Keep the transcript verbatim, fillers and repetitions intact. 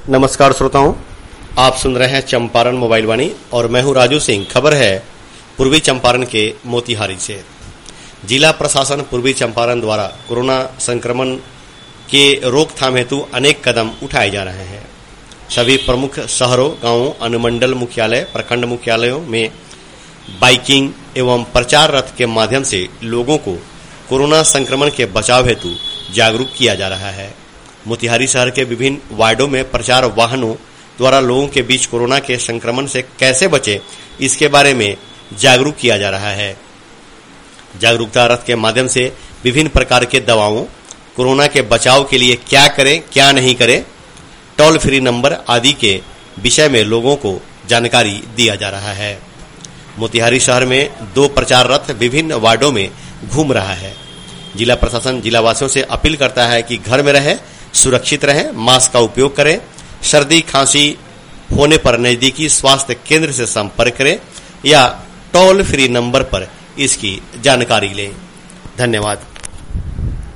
नमस्कार श्रोताओं, आप सुन रहे हैं चंपारण मोबाइल वाणी और मैं हूं राजू सिंह। खबर है पूर्वी चंपारण के मोतिहारी से। जिला प्रशासन पूर्वी चंपारण द्वारा कोरोना संक्रमण के रोकथाम हेतु अनेक कदम उठाए जा रहे हैं। सभी प्रमुख शहरों, गांवों, अनुमंडल मुख्यालय, प्रखंड मुख्यालयों में बाइकिंग एवं प्रचार रथ के माध्यम से लोगों को कोरोना संक्रमण के बचाव हेतु जागरूक किया जा रहा है। मोतिहारी शहर के विभिन्न वार्डों में प्रचार वाहनों द्वारा लोगों के बीच कोरोना के संक्रमण से कैसे बचे, इसके बारे में जागरूक किया जा रहा है। जागरूकता रथ के माध्यम से विभिन्न प्रकार के दवाओं, कोरोना के बचाव के लिए क्या करें क्या नहीं करें, टोल फ्री नंबर आदि के विषय में लोगों को जानकारी दिया जा रहा है। मोतिहारी शहर में दो प्रचार रथ विभिन्न वार्डों में घूम रहा है। जिला प्रशासन जिला वासियों से अपील करता है कि घर में रहें, सुरक्षित रहें, मास्क का उपयोग करें, सर्दी खांसी होने पर नजदीकी स्वास्थ्य केंद्र से संपर्क करें या टोल फ्री नंबर पर इसकी जानकारी लें। धन्यवाद।